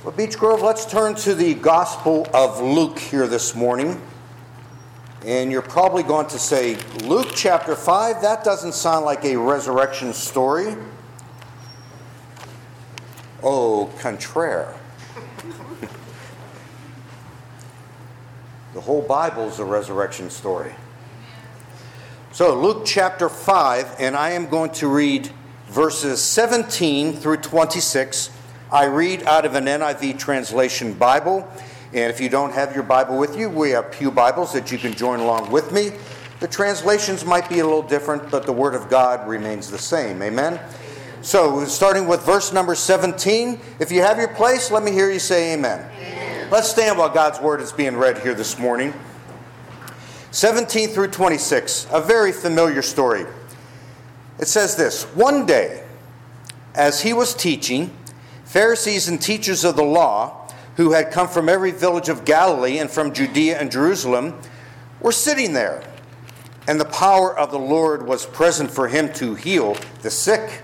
Well, Beech Grove, let's turn to the Gospel of Luke here this morning. And you're probably going to say, Luke chapter 5, that doesn't sound like a resurrection story. Au contraire. The whole Bible's a resurrection story. So Luke chapter 5, and I am going to read verses 17 through 26. I read out of an NIV translation Bible, and if you don't have your Bible with you, we have pew Bibles that you can join along with me. The translations might be a little different, but the Word of God remains the same. Amen? So, starting with verse number 17, if you have your place, let me hear you say amen. Amen. Let's stand while God's Word is being read here this morning. 17 through 26, a very familiar story. It says this: One day, as he was teaching, Pharisees and teachers of the law, who had come from every village of Galilee and from Judea and Jerusalem, were sitting there. And the power of the Lord was present for him to heal the sick.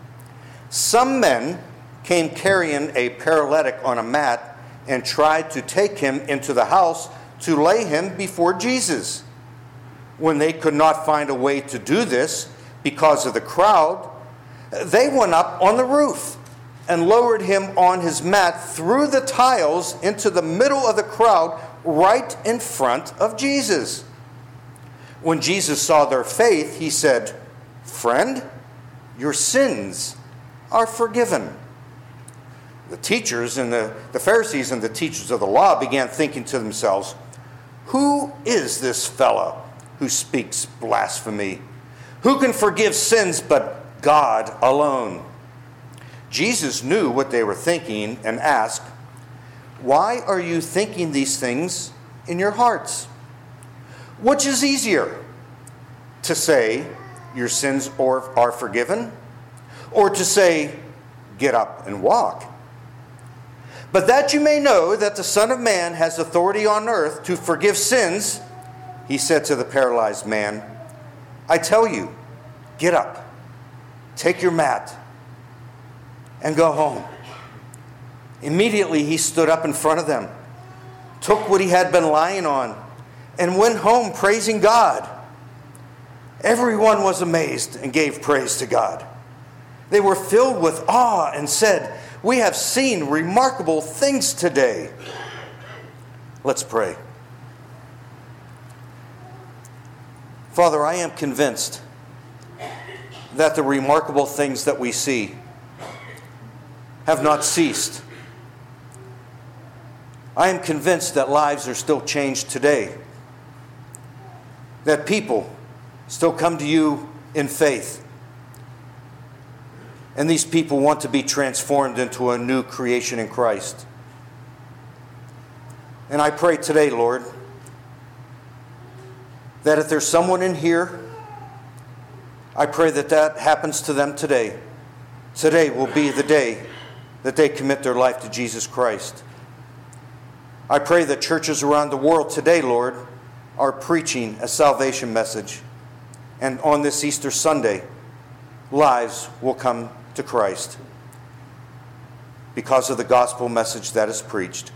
Some men came carrying a paralytic on a mat and tried to take him into the house to lay him before Jesus. When they could not find a way to do this because of the crowd, they went up on the roof and lowered him on his mat through the tiles into the middle of the crowd, right in front of Jesus. When Jesus saw their faith, he said, "Friend, your sins are forgiven." The teachers and the Pharisees and the teachers of the law began thinking to themselves, "Who is this fellow who speaks blasphemy? Who can forgive sins but God alone?" Jesus knew what they were thinking and asked, "Why are you thinking these things in your hearts? Which is easier, to say, 'Your sins are forgiven,' or to say, 'Get up and walk'? But that you may know that the Son of Man has authority on earth to forgive sins," he said to the paralyzed man, "I tell you, get up, take your mat, and go home." Immediately he stood up in front of them, took what he had been lying on, and went home praising God. Everyone was amazed and gave praise to God. They were filled with awe and said, "We have seen remarkable things today." Let's pray. Father, I am convinced that the remarkable things that we see have not ceased. I am convinced that lives are still changed today, that people still come to you in faith, and these people want to be transformed into a new creation in Christ. And I pray today, Lord, that if there's someone in here, I pray that that happens to them today. Today will be the day that they commit their life to Jesus Christ. I pray that churches around the world today, Lord, are preaching a salvation message. And on this Easter Sunday, lives will come to Christ because of the gospel message that is preached.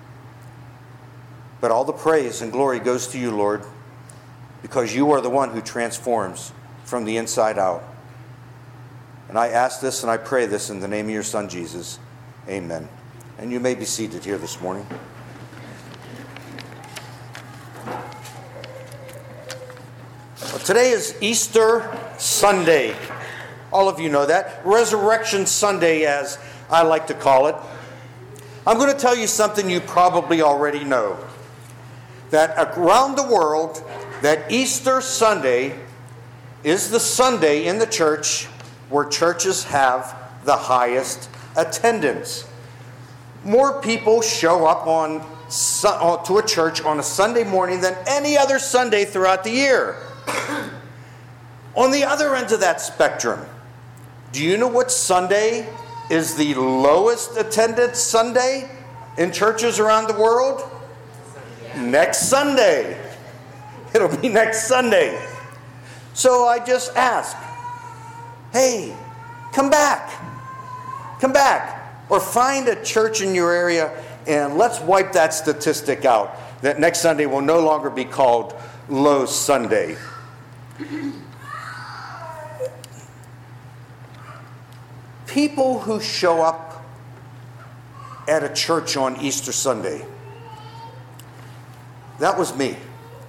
But all the praise and glory goes to you, Lord, because you are the one who transforms from the inside out. And I ask this and I pray this in the name of your Son, Jesus. Amen. And you may be seated here this morning. Well, today is Easter Sunday. All of you know that. Resurrection Sunday, as I like to call it. I'm going to tell you something you probably already know. That around the world, that Easter Sunday is the Sunday in the church where churches have the highest attendance. More people show up to a church on a Sunday morning than any other Sunday throughout the year. On the other end of that spectrum, do you know what Sunday is the lowest attended Sunday in churches around the world? Next Sunday. It'll be next Sunday. So I just ask, hey, come back. Come back. Or find a church in your area and let's wipe that statistic out, that next Sunday will no longer be called Low Sunday. People who show up at a church on Easter Sunday, that was me.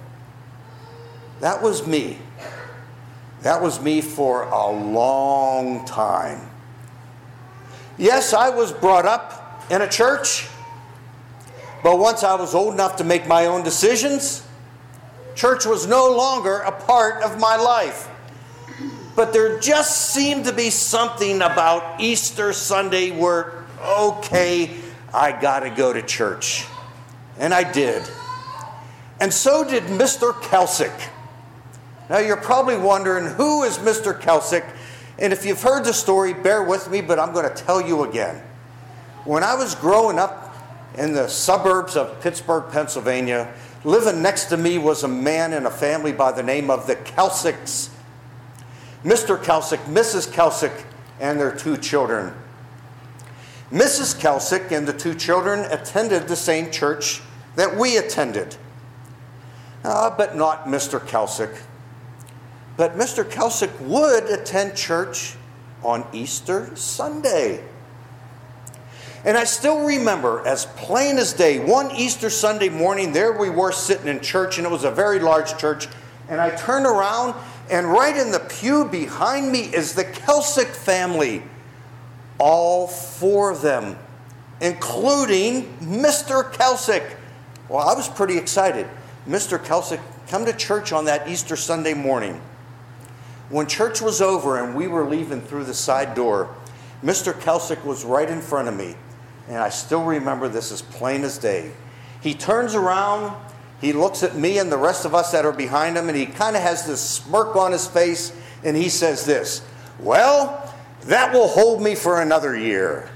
That was me. That was me for a long time. Yes, I was brought up in a church, but once I was old enough to make my own decisions, church was no longer a part of my life. But there just seemed to be something about Easter Sunday where, okay, I got to go to church. And I did. And so did Mr. Kelsick. Now you're probably wondering, who is Mr. Kelsick? And if you've heard the story, bear with me, but I'm going to tell you again. When I was growing up in the suburbs of Pittsburgh, Pennsylvania, living next to me was a man and a family by the name of the Kelsicks. Mr. Kelsick, Mrs. Kelsick, and their 2 children. Mrs. Kelsick and the 2 children attended the same church that we attended. But not Mr. Kelsick. But Mr. Kelsick would attend church on Easter Sunday. And I still remember, as plain as day, one Easter Sunday morning, there we were sitting in church, and it was a very large church. And I turned around, and right in the pew behind me is the Kelsick family. All 4 of them, including Mr. Kelsick. Well, I was pretty excited. Mr. Kelsick come to church on that Easter Sunday morning. When church was over and we were leaving through the side door, Mr. Kelsick was right in front of me. And I still remember this as plain as day. He turns around, he looks at me and the rest of us that are behind him, and he kind of has this smirk on his face, and he says this, "Well, that will hold me for another year."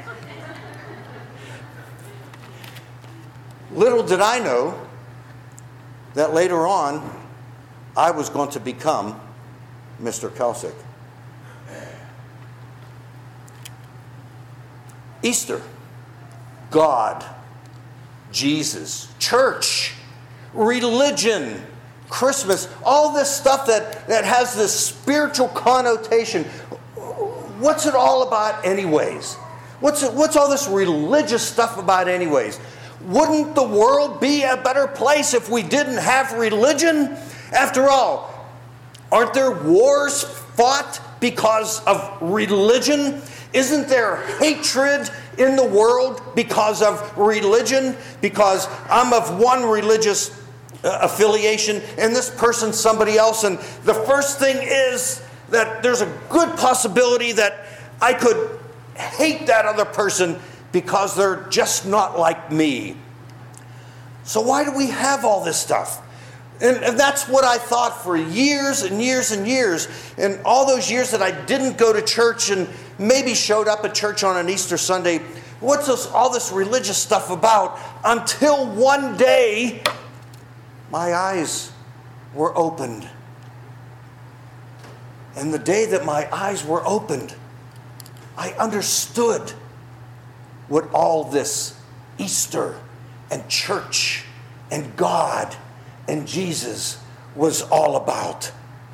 Little did I know that later on I was going to become Mr. Kelsick. Easter, God, Jesus, church, religion, Christmas, all this stuff that has this spiritual connotation. What's it all about anyways? What's all this religious stuff about anyways? Wouldn't the world be a better place if we didn't have religion? After all, aren't there wars fought because of religion? Isn't there hatred in the world because of religion? Because I'm of one religious affiliation and this person's somebody else. And the first thing is that there's a good possibility that I could hate that other person because they're just not like me. So why do we have all this stuff? And that's what I thought for years and years and years. And all those years that I didn't go to church and maybe showed up at church on an Easter Sunday, what's all this religious stuff about? Until one day, my eyes were opened. And the day that my eyes were opened, I understood what all this Easter and church and God and Jesus was all about.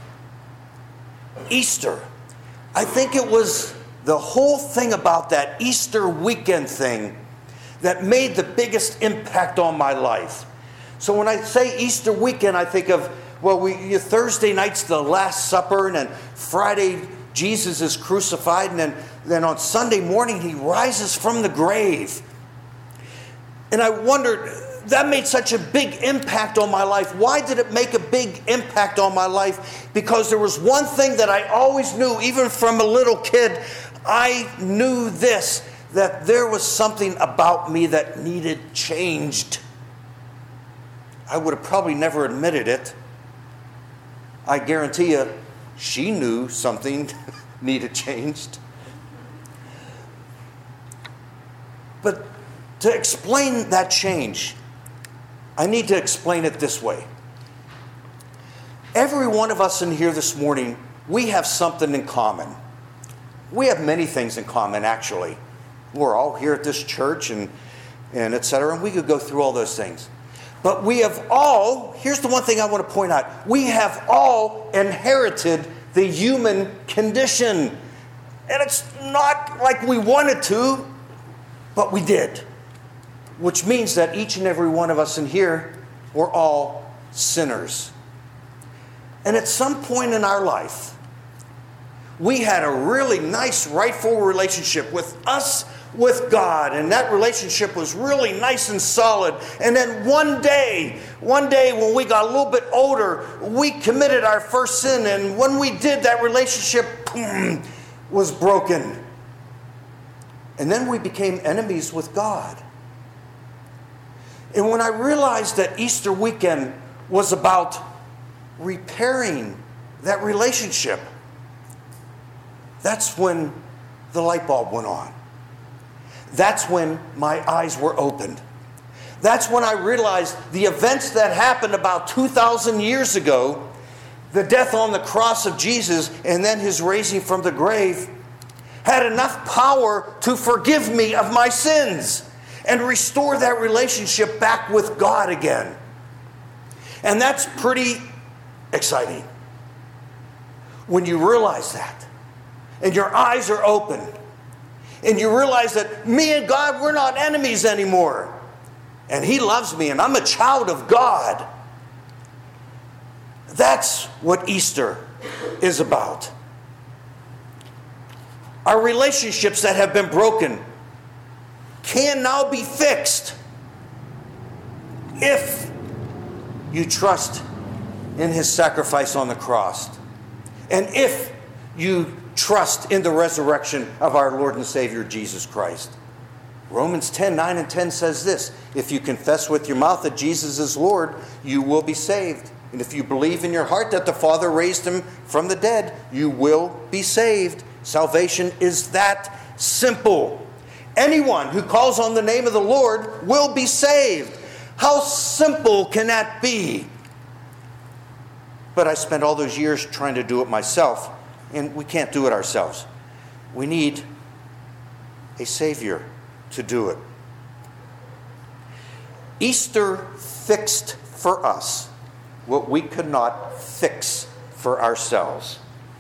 Easter. I think it was the whole thing about that Easter weekend thing that made the biggest impact on my life. So when I say Easter weekend, I think of, Thursday night's the Last Supper, and then Friday Jesus is crucified, and then on Sunday morning he rises from the grave. And I wondered, that made such a big impact on my life. Why did it make a big impact on my life? Because there was one thing that I always knew, even from a little kid. I knew this, that there was something about me that needed changed. I would have probably never admitted it. I guarantee you, she knew something needed changed. But to explain that change, I need to explain it this way. Every one of us in here this morning, we have something in common. We have many things in common, actually. We're all here at this church and et cetera, and we could go through all those things. But we have all, here's the one thing I want to point out. We have all inherited the human condition. And it's not like we wanted to, but we did. Which means that each and every one of us in here, we're all sinners. And at some point in our life, we had a really nice, rightful relationship with God, and that relationship was really nice and solid. And then one day when we got a little bit older, we committed our first sin, and when we did, that relationship was broken. And then we became enemies with God. And when I realized that Easter weekend was about repairing that relationship, that's when the light bulb went on. That's when my eyes were opened. That's when I realized the events that happened about 2,000 years ago, the death on the cross of Jesus and then his raising from the grave, had enough power to forgive me of my sins and restore that relationship back with God again. And that's pretty exciting when you realize that and your eyes are open. And you realize that me and God, we're not enemies anymore. And he loves me and I'm a child of God. That's what Easter is about. Our relationships that have been broken can now be fixed if you trust in his sacrifice on the cross. And if you trust in the resurrection of our Lord and Savior Jesus Christ. Romans 10:9 and 10 says this: if you confess with your mouth that Jesus is Lord, you will be saved. And if you believe in your heart that the Father raised him from the dead, you will be saved. Salvation is that simple. Anyone who calls on the name of the Lord will be saved. How simple can that be? But I spent all those years trying to do it myself. And we can't do it ourselves. We need a Savior to do it. Easter fixed for us what we could not fix for ourselves.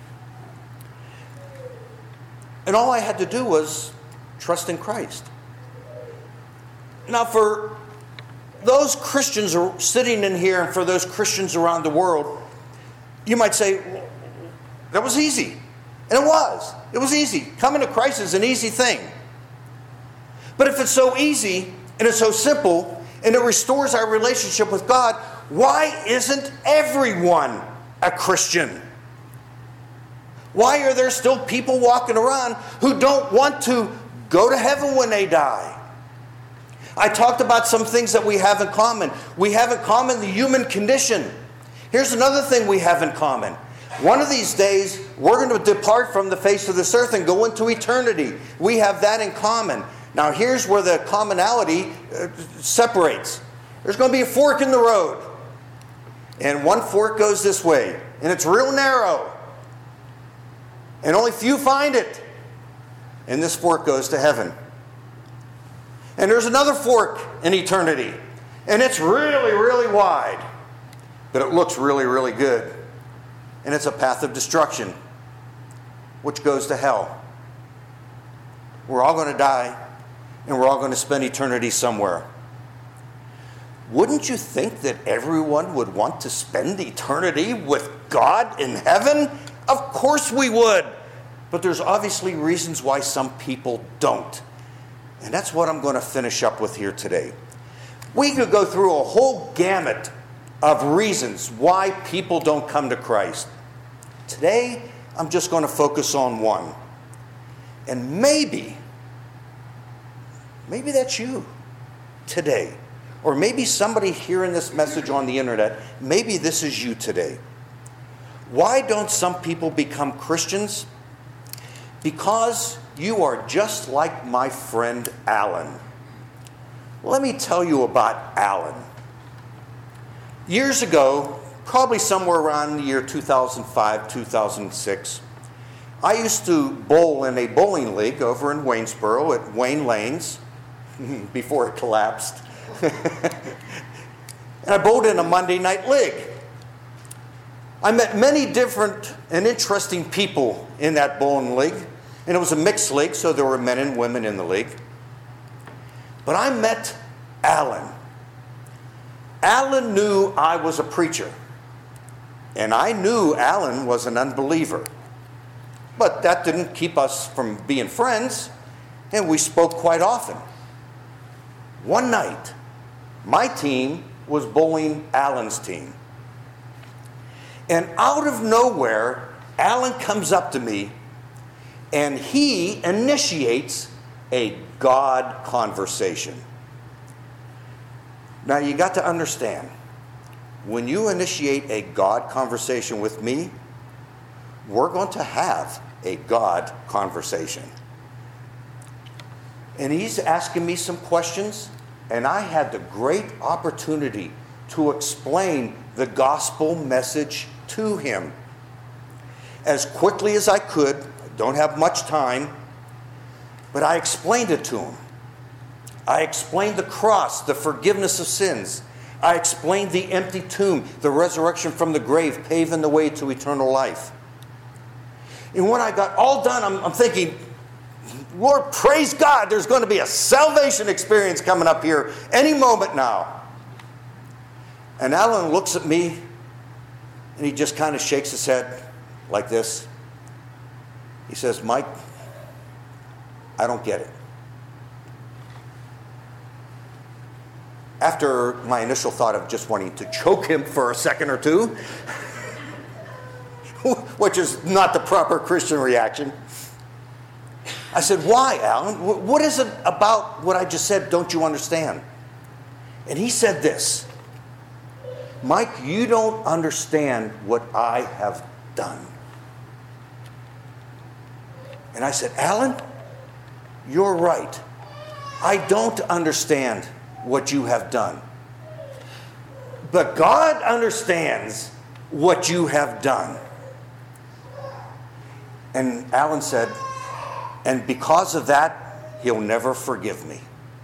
And all I had to do was trust in Christ. Now, for those Christians sitting in here and for those Christians around the world, you might say, that was easy. And it was. It was easy. Coming to Christ is an easy thing. But if it's so easy and it's so simple and it restores our relationship with God, why isn't everyone a Christian? Why are there still people walking around who don't want to go to heaven when they die? I talked about some things that we have in common. We have in common the human condition. Here's another thing we have in common. One of these days, we're going to depart from the face of this earth and go into eternity. We have that in common. Now, here's where the commonality separates. There's going to be a fork in the road. And one fork goes this way. And it's real narrow. And only few find it. And this fork goes to heaven. And there's another fork in eternity. And it's really, really wide. But it looks really, really good. And it's a path of destruction, which goes to hell. We're all going to die, and we're all going to spend eternity somewhere. Wouldn't you think that everyone would want to spend eternity with God in heaven? Of course we would. But there's obviously reasons why some people don't. And that's what I'm going to finish up with here today. We could go through a whole gamut of reasons why people don't come to Christ. Today, I'm just going to focus on one. And maybe that's you today. Or maybe somebody hearing this message on the internet, maybe this is you today. Why don't some people become Christians? Because you are just like my friend Alan. Let me tell you about Alan. Years ago, probably somewhere around the year 2005, 2006, I used to bowl in a bowling league over in Waynesboro at Wayne Lanes before it collapsed. And I bowled in a Monday night league. I met many different and interesting people in that bowling league. And it was a mixed league, so there were men and women in the league. But I met Alan. Alan knew I was a preacher. And I knew Alan was an unbeliever. But that didn't keep us from being friends, and we spoke quite often. One night, my team was bowling Alan's team. And out of nowhere, Alan comes up to me, and he initiates a God conversation. Now, you got to understand, when you initiate a God conversation with me, we're going to have a God conversation. And he's asking me some questions, and I had the great opportunity to explain the gospel message to him as quickly as I could. I don't have much time, but I explained it to him. I explained the cross, the forgiveness of sins. I explained the empty tomb, the resurrection from the grave, paving the way to eternal life. And when I got all done, I'm thinking, Lord, praise God, there's going to be a salvation experience coming up here any moment now. And Alan looks at me, and he just kind of shakes his head like this. He says, Mike, I don't get it. After my initial thought of just wanting to choke him for a second or two, which is not the proper Christian reaction, I said, why, Alan? What is it about what I just said don't you understand? And he said this, Mike, you don't understand what I have done. And I said, Alan, you're right. I don't understand what you have done. But God understands what you have done. And Alan said, and because of that, he'll never forgive me.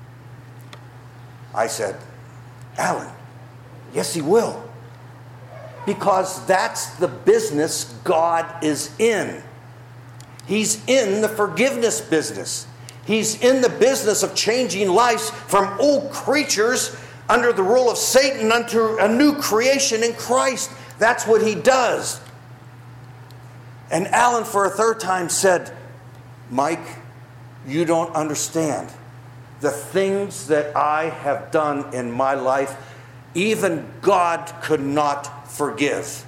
I said, Alan, yes, he will. Because that's the business God is in. He's in the forgiveness business. He's in the business of changing lives from old creatures under the rule of Satan unto a new creation in Christ. That's what he does. And Alan, for a third time, said, Mike, you don't understand. The things that I have done in my life, even God could not forgive.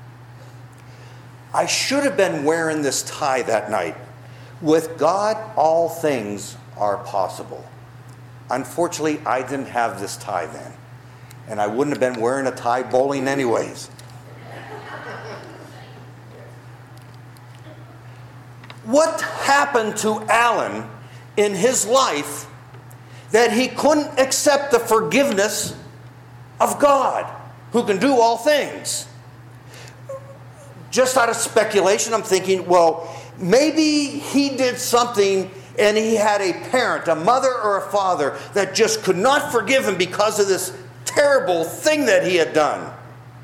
I should have been wearing this tie that night. With God, all things are possible. Unfortunately, I didn't have this tie then. And I wouldn't have been wearing a tie bowling anyways. What happened to Alan in his life that he couldn't accept the forgiveness of God, who can do all things? Just out of speculation, I'm thinking, well, maybe he did something and he had a parent, a mother or a father, that just could not forgive him because of this terrible thing that he had done.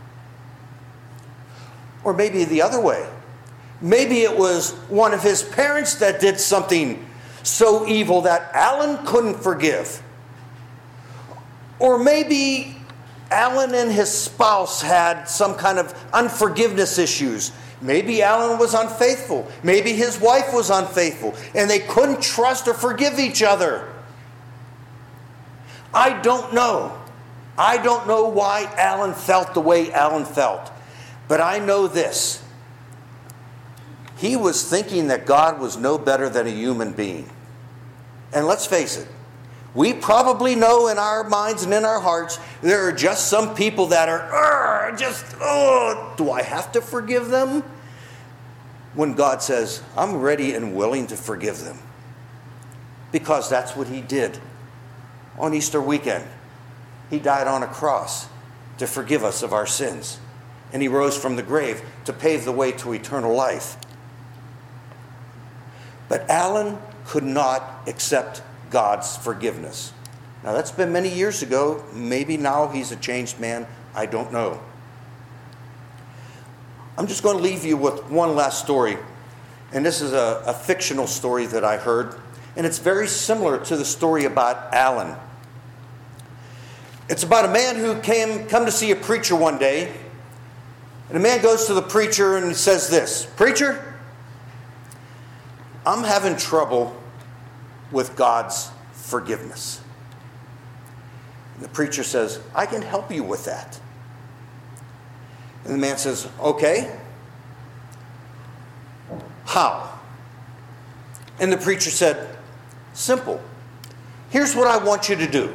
Or maybe the other way. Maybe it was one of his parents that did something so evil that Alan couldn't forgive. Or maybe Alan and his spouse had some kind of unforgiveness issues. Maybe Alan was unfaithful. Maybe his wife was unfaithful. And they couldn't trust or forgive each other. I don't know. I don't know why Alan felt the way Alan felt. But I know this. He was thinking that God was no better than a human being. And let's face it, we probably know in our minds and in our hearts, there are just some people that are, do I have to forgive them? When God says, I'm ready and willing to forgive them. Because that's what he did on Easter weekend. He died on a cross to forgive us of our sins. And he rose from the grave to pave the way to eternal life. But Alan could not accept God's forgiveness. Now, that's been many years ago. Maybe now he's a changed man. I don't know. I'm just going to leave you with one last story. And this is a fictional story that I heard. And it's very similar to the story about Alan. It's about a man who come to see a preacher one day. And the man goes to the preacher and he says this, "Preacher, I'm having trouble with God's forgiveness." And the preacher says, "I can help you with that." And the man says, "Okay. How?" And the preacher said, "Simple. Here's what I want you to do.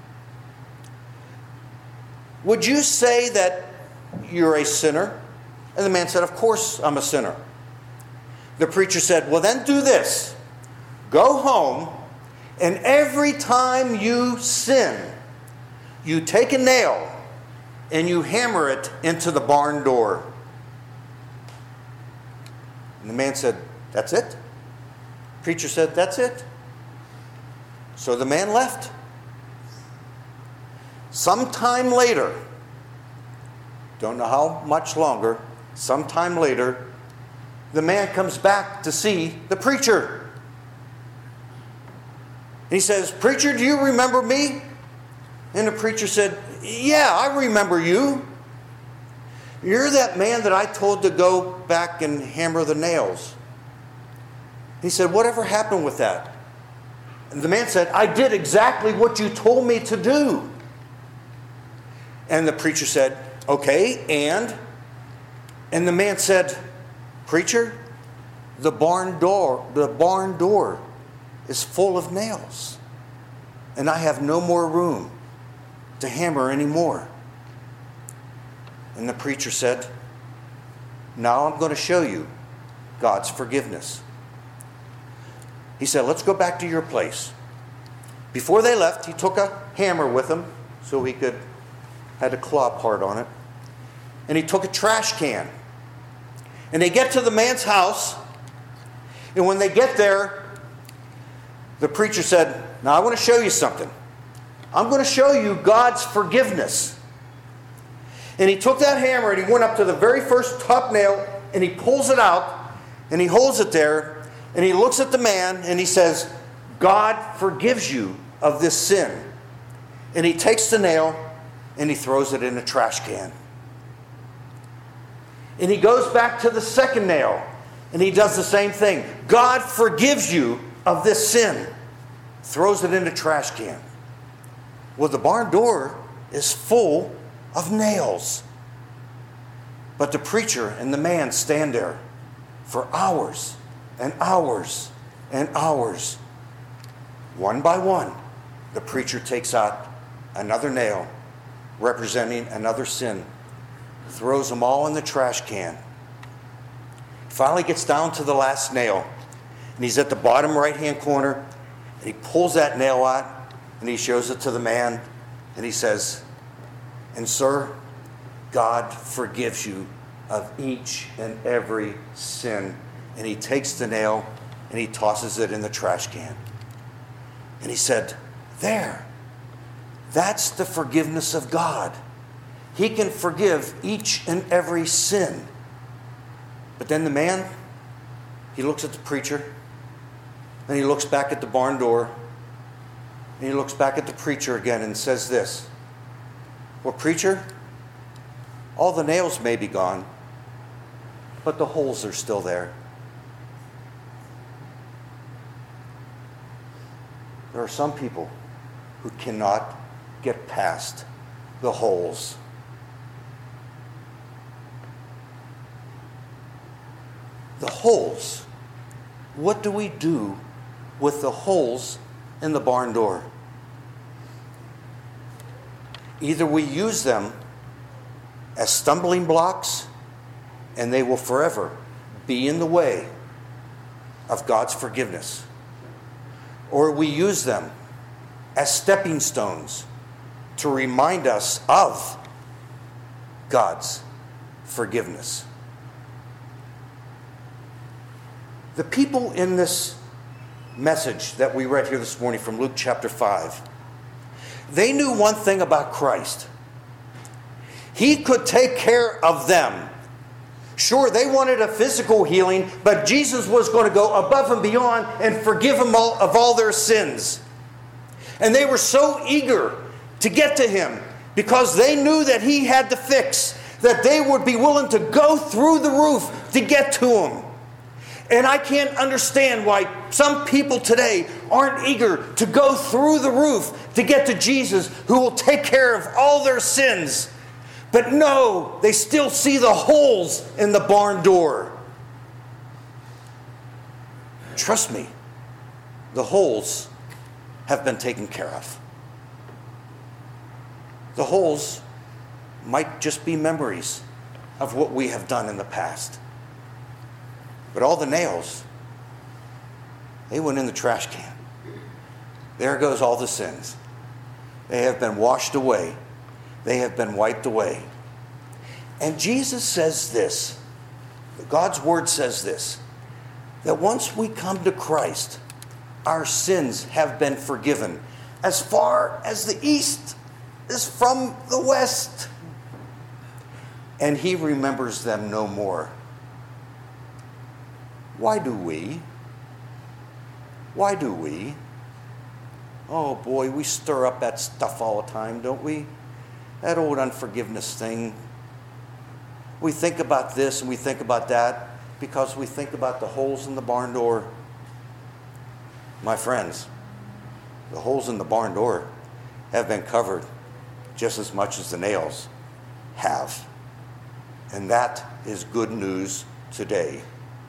Would you say that you're a sinner?" And the man said, "Of course I'm a sinner." The preacher said, "Well, then do this. Go home, and every time you sin, you take a nail and you hammer it into the barn door." And the man said, "That's it?" The preacher said, "That's it." So the man left. Sometime later, don't know how much longer, sometime later, the man comes back to see the preacher. And he says, "Preacher, do you remember me?" And the preacher said, "Yeah, I remember you. You're that man that I told to go back and hammer the nails." He said, "Whatever happened with that?" And the man said, "I did exactly what you told me to do." And the preacher said, "Okay, and?" And the man said, "Preacher, the barn door is full of nails, and I have no more room to hammer anymore." And the preacher said, "Now I'm going to show you God's forgiveness." He said, "Let's go back to your place." Before they left, he took a hammer with him so he had a claw part on it. And he took a trash can. And they get to the man's house. And when they get there, the preacher said, "Now I want to show you something. I'm going to show you God's forgiveness." And he took that hammer and he went up to the very first top nail and he pulls it out and he holds it there and he looks at the man and he says, "God forgives you of this sin." And he takes the nail and he throws it in a trash can. And he goes back to the second nail and he does the same thing. "God forgives you of this sin." Throws it in a trash can. Well, the barn door is full of nails. But the preacher and the man stand there for hours and hours and hours. One by one, the preacher takes out another nail representing another sin, throws them all in the trash can. Finally gets down to the last nail, and he's at the bottom right-hand corner, and he pulls that nail out, and he shows it to the man, and he says, "And sir, God forgives you of each and every sin." And he takes the nail, and he tosses it in the trash can. And he said, "There. That's the forgiveness of God. He can forgive each and every sin." But then the man, he looks at the preacher, and he looks back at the barn door, and he looks back at the preacher again and says this, "Well, preacher, all the nails may be gone, but the holes are still there." There are some people who cannot get past the holes. The holes. What do we do with the holes in the barn door? Either we use them as stumbling blocks, and they will forever be in the way of God's forgiveness, or we use them as stepping stones to remind us of God's forgiveness. The people in this message that we read here this morning from Luke chapter 5. They knew one thing about Christ. He could take care of them. Sure, they wanted a physical healing, but Jesus was going to go above and beyond and forgive them all of all their sins. And they were so eager to get to him because they knew that he had the fix, that they would be willing to go through the roof to get to him. And I can't understand why some people today aren't eager to go through the roof to get to Jesus, who will take care of all their sins. But no, they still see the holes in the barn door. Trust me, the holes have been taken care of. The holes might just be memories of what we have done in the past. But all the nails, they went in the trash can. There goes all the sins. They have been washed away. They have been wiped away. And Jesus says this, God's word says this, that once we come to Christ, our sins have been forgiven as far as the east is from the west. And he remembers them no more. Why do we? Why do we? Oh boy, we stir up that stuff all the time, don't we? That old unforgiveness thing. We think about this and we think about that because we think about the holes in the barn door. My friends, the holes in the barn door have been covered just as much as the nails have. And that is good news today.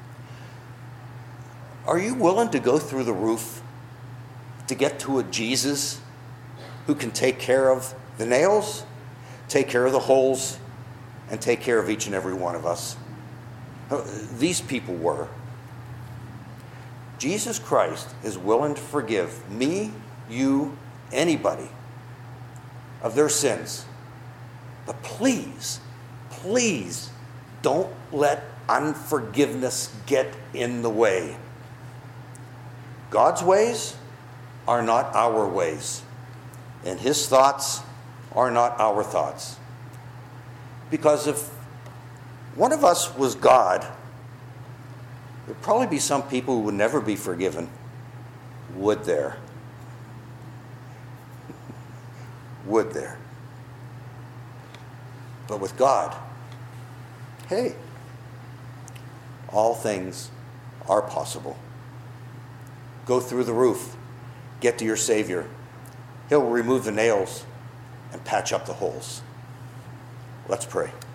Are you willing to go through the roof to get to a Jesus who can take care of the nails, take care of the holes, and take care of each and every one of us? These people were. Jesus Christ is willing to forgive me, you, anybody of their sins. But please, please don't let unforgiveness get in the way. God's ways are not our ways, and his thoughts are not our thoughts. Because if one of us was God, there'd probably be some people who would never be forgiven. Would there? Would there? But with God, hey, all things are possible. Go through the roof. Get to your Savior. He'll remove the nails and patch up the holes. Let's pray.